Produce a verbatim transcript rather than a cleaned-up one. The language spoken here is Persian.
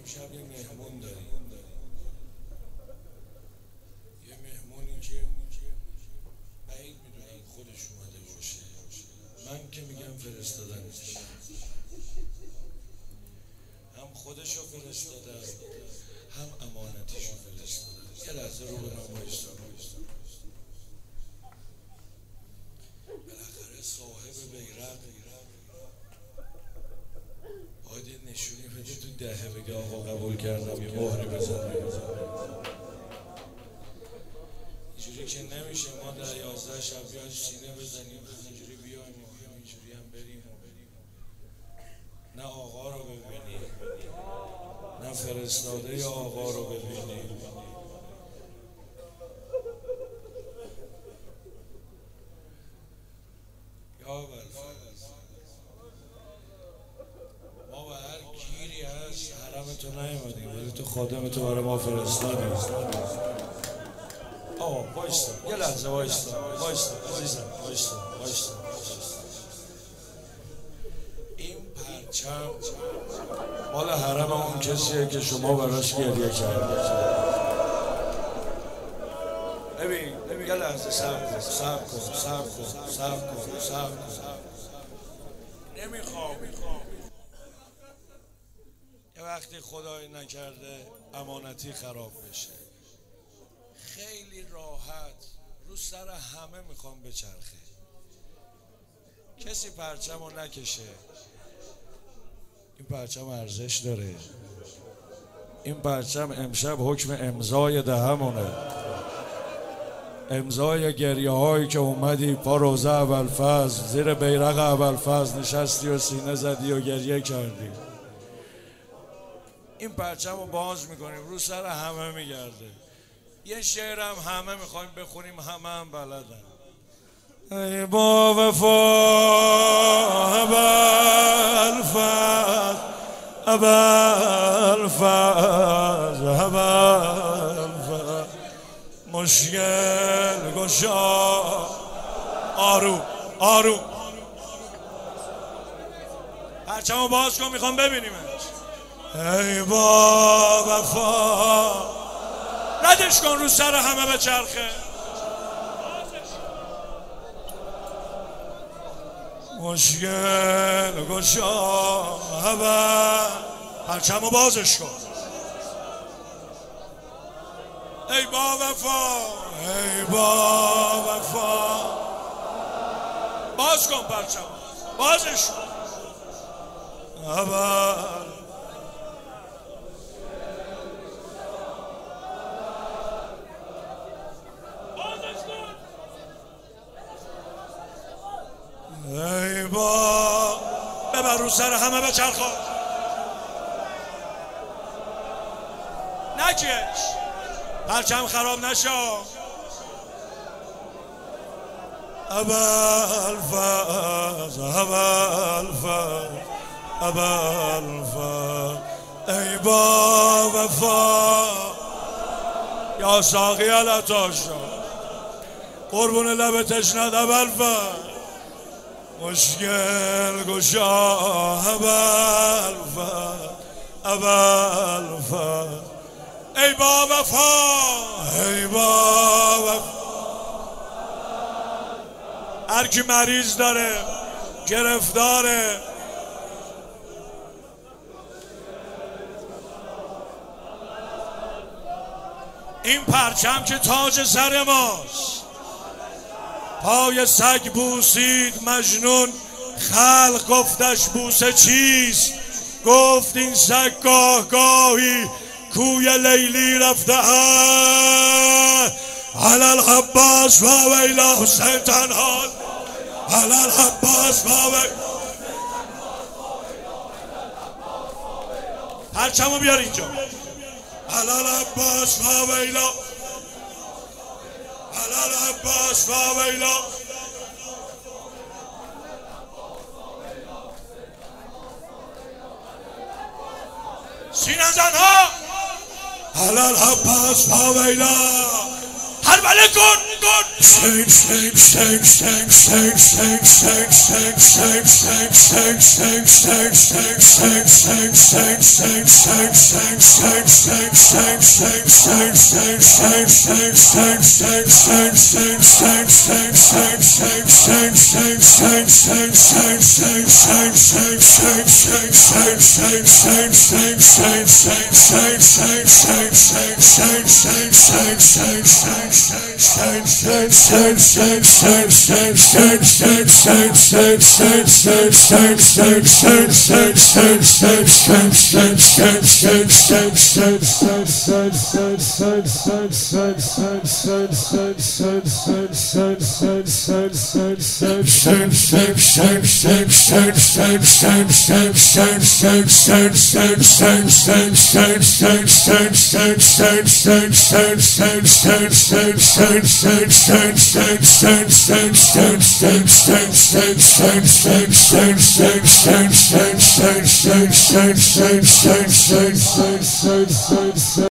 امشب یه مهمون داریم، یه مهمونی که بعید میدونم خودش اومده باشه. من که میگم فرستادنش، هم خودشو فرستاده هم امانتیشو فرستاده. یه لحظه رو به من بایستا. بالاخره صاحب بیرق باید یه نشونی بده تو دهه بگه آقا قبول کردم، یه مهری بزنه. اینجوری که نمیشه ما در یازده شب بیایم سینه بزنیم همینجوری بیایم و همینجوری هم بریم و بریم. نه آقا رو ببینیم، نه فرستاده آقا رو ببینیم. یا بلفظ ما به هر گیری هست حرم تو نیومدیم، ولی تو خادم تو برای ما فرستادی. آه بایستا یه لحظه، وایستا وایستا وایستا وایستا وایستا. این پرچم مال حرم اون کسیه که شما براش گریه کردید. ببین ببین یه لحظه صبر کن صبر کن صبر کن صبر کن صبر کن. نمیخوام یه وقتی خدای نکرده امانتی خراب بشه، خیلی راحت رو سر همه میخوام بچرخه. کسی پرچم رو نکشه. این پرچم ارزش داره. این پرچم امشب حکم امضای دهمونه، امضای گریه هایی که اومدی پا روزه ابوالفضل زیر بیرق ابوالفضل نشستی و سینه زدی و گریه کردی. این پرچم رو باز میکنیم رو سر همه میگرده. یه شعرم همه میخوایم بخونیم، همه هم بلدن. ای با وفا ابوالفضل ابوالفضل ابوالفضل مشکل گشا. آروم آروم پرچمو باز کن میخوام ببینیمش. ای با وفا ردش کن رو سر همه بچرخه. مشکل گشا ابوالفضل پرچمو بازش کن. ای با وفا ای با وفا باز کن پرچم بازش کن. ابوالفضل ای با ببر رو سر همه بچرخا. نکش پرچم خراب نشو. ابوالفضل ابوالفضل ابوالفضل ای با وفا. یا ساقی العطاش قربون لب تشنه ابوالفضل مشکل گشا ابوالفضل ابوالفضل ای با وفا ای با وفا. هر کی مریض داره گرفتاره این پرچم که تاج سر ماست. پای سگ بوسید مجنون، خلق گفتش بوسه چیست؟ گفت این سگ گاه گاهی کوی لیلی رفته است. علی العباس و ویلا حسین تنها، علی العباس و ویلا. پرچمو بیار اینجا. علی العباس و ویلا، علی العباس و ویلا. سینه زنها. علی العباس و ویلا. هر بله کن. Sunshine,